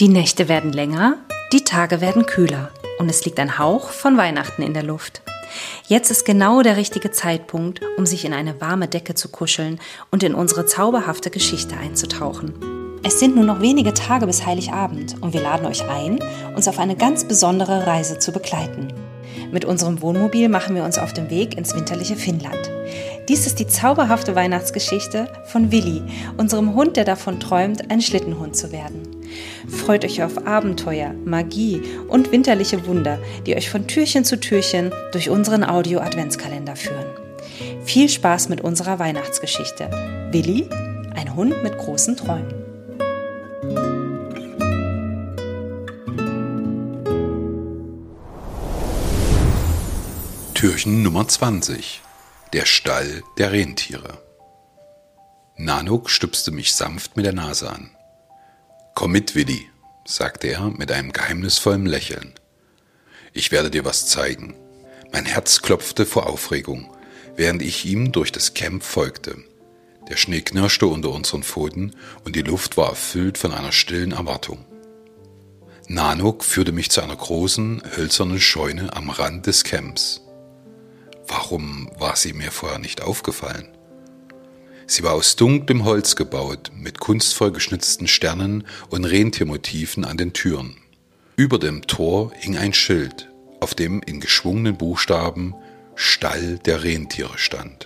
Die Nächte werden länger, die Tage werden kühler und es liegt ein Hauch von Weihnachten in der Luft. Jetzt ist genau der richtige Zeitpunkt, um sich in eine warme Decke zu kuscheln und in unsere zauberhafte Geschichte einzutauchen. Es sind nur noch wenige Tage bis Heiligabend und wir laden euch ein, uns auf eine ganz besondere Reise zu begleiten. Mit unserem Wohnmobil machen wir uns auf den Weg ins winterliche Finnland. Dies ist die zauberhafte Weihnachtsgeschichte von Willi, unserem Hund, der davon träumt, ein Schlittenhund zu werden. Freut euch auf Abenteuer, Magie und winterliche Wunder, die euch von Türchen zu Türchen durch unseren Audio-Adventskalender führen. Viel Spaß mit unserer Weihnachtsgeschichte. Willi, ein Hund mit großen Träumen. Türchen Nummer 20. Der Stall der Rentiere. Nanook stupste mich sanft mit der Nase an. »Komm mit, Willi«, sagte er mit einem geheimnisvollen Lächeln. »Ich werde dir was zeigen.« Mein Herz klopfte vor Aufregung, während ich ihm durch das Camp folgte. Der Schnee knirschte unter unseren Pfoten und die Luft war erfüllt von einer stillen Erwartung. Nanook führte mich zu einer großen, hölzernen Scheune am Rand des Camps. Warum war sie mir vorher nicht aufgefallen? Sie war aus dunklem Holz gebaut, mit kunstvoll geschnitzten Sternen und Rentiermotiven an den Türen. Über dem Tor hing ein Schild, auf dem in geschwungenen Buchstaben »Stall der Rentiere« stand.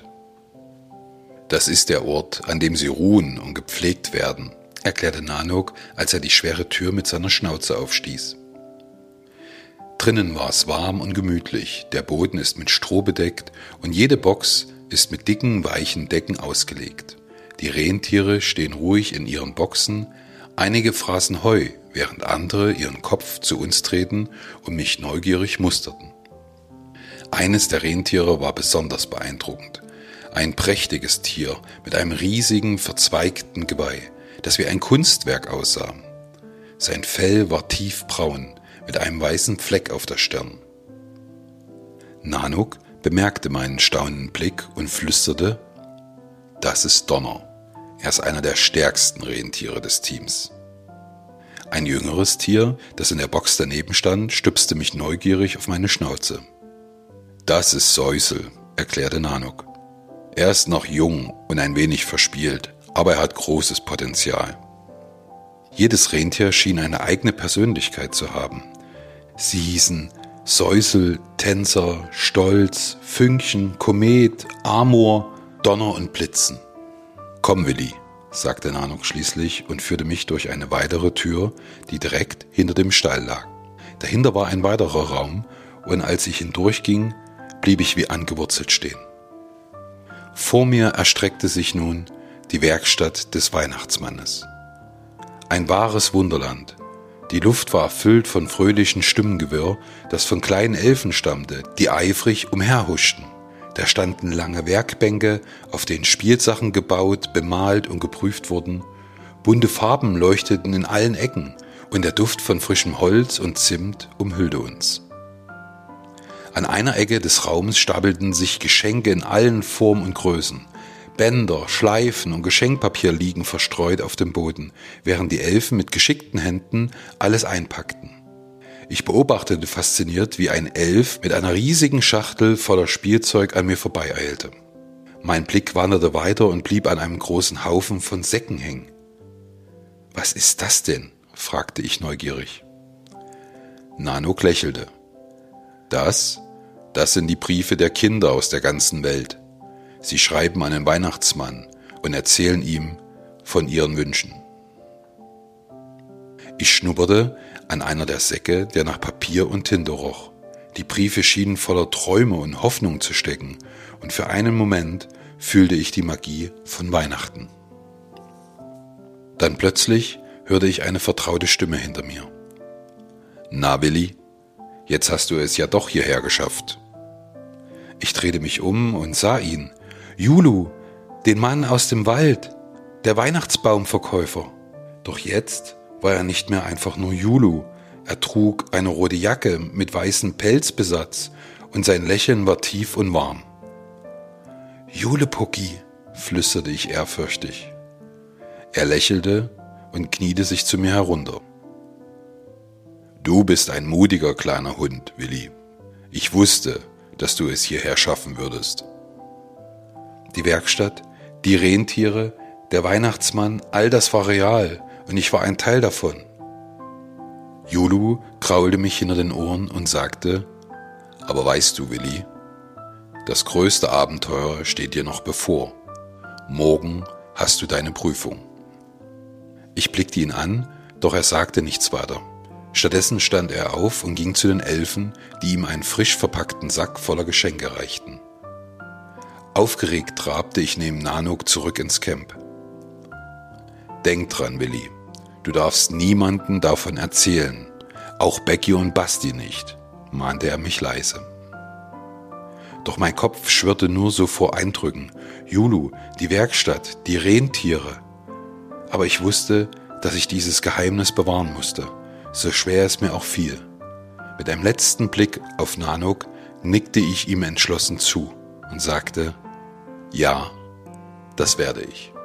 »Das ist der Ort, an dem sie ruhen und gepflegt werden«, erklärte Nanook, als er die schwere Tür mit seiner Schnauze aufstieß. Drinnen war es warm und gemütlich, der Boden ist mit Stroh bedeckt und jede Box ist mit dicken, weichen Decken ausgelegt. Die Rentiere stehen ruhig in ihren Boxen, einige fraßen Heu, während andere ihren Kopf zu uns drehten und mich neugierig musterten. Eines der Rentiere war besonders beeindruckend. Ein prächtiges Tier mit einem riesigen, verzweigten Geweih, das wie ein Kunstwerk aussah. Sein Fell war tiefbraun, mit einem weißen Fleck auf der Stirn. Nanook bemerkte meinen staunenden Blick und flüsterte, »Das ist Donner. Er ist einer der stärksten Rentiere des Teams.« Ein jüngeres Tier, das in der Box daneben stand, stupste mich neugierig auf meine Schnauze. »Das ist Säusel«, erklärte Nanook. »Er ist noch jung und ein wenig verspielt, aber er hat großes Potenzial.« Jedes Rentier schien eine eigene Persönlichkeit zu haben. Sie hießen Säusel, Tänzer, Stolz, Fünkchen, Komet, Amor, Donner und Blitzen. »Komm, Willi«, sagte Nanook schließlich und führte mich durch eine weitere Tür, die direkt hinter dem Stall lag. Dahinter war ein weiterer Raum und als ich hindurchging, blieb ich wie angewurzelt stehen. Vor mir erstreckte sich nun die Werkstatt des Weihnachtsmannes. Ein wahres Wunderland. Die Luft war erfüllt von fröhlichem Stimmengewirr, das von kleinen Elfen stammte, die eifrig umherhuschten. Da standen lange Werkbänke, auf denen Spielsachen gebaut, bemalt und geprüft wurden. Bunte Farben leuchteten in allen Ecken und der Duft von frischem Holz und Zimt umhüllte uns. An einer Ecke des Raumes stapelten sich Geschenke in allen Formen und Größen. Bänder, Schleifen und Geschenkpapier liegen verstreut auf dem Boden, während die Elfen mit geschickten Händen alles einpackten. Ich beobachtete fasziniert, wie ein Elf mit einer riesigen Schachtel voller Spielzeug an mir vorbeieilte. Mein Blick wanderte weiter und blieb an einem großen Haufen von Säcken hängen. »Was ist das denn?« fragte ich neugierig. Nanook lächelte. Das sind die Briefe der Kinder aus der ganzen Welt. Sie schreiben an den Weihnachtsmann und erzählen ihm von ihren Wünschen.« Ich schnupperte an einer der Säcke, der nach Papier und Tinte roch. Die Briefe schienen voller Träume und Hoffnung zu stecken und für einen Moment fühlte ich die Magie von Weihnachten. Dann plötzlich hörte ich eine vertraute Stimme hinter mir. »Na, Willi, jetzt hast du es ja doch hierher geschafft.« Ich drehte mich um und sah ihn. Julu, den Mann aus dem Wald, der Weihnachtsbaumverkäufer. Doch jetzt war er nicht mehr einfach nur Julu. Er trug eine rote Jacke mit weißem Pelzbesatz und sein Lächeln war tief und warm. »Julepucki«, flüsterte ich ehrfürchtig. Er lächelte und kniete sich zu mir herunter. Du bist ein mutiger kleiner Hund, Willi. Ich wusste, dass du es hierher schaffen würdest. Die Werkstatt, die Rentiere, der Weihnachtsmann, all das war real und ich war ein Teil davon. Julu kraulte mich hinter den Ohren und sagte, aber weißt du, Willi, das größte Abenteuer steht dir noch bevor. Morgen hast du deine Prüfung. Ich blickte ihn an, doch er sagte nichts weiter. Stattdessen stand er auf und ging zu den Elfen, die ihm einen frisch verpackten Sack voller Geschenke reichten. Aufgeregt trabte ich neben Nanook zurück ins Camp. Denk dran, Willi, du darfst niemanden davon erzählen, auch Becky und Basti nicht, mahnte er mich leise. Doch mein Kopf schwirrte nur so vor Eindrücken. Julu, die Werkstatt, die Rentiere. Aber ich wusste, dass ich dieses Geheimnis bewahren musste, so schwer es mir auch fiel. Mit einem letzten Blick auf Nanook nickte ich ihm entschlossen zu und sagte, ja, das werde ich.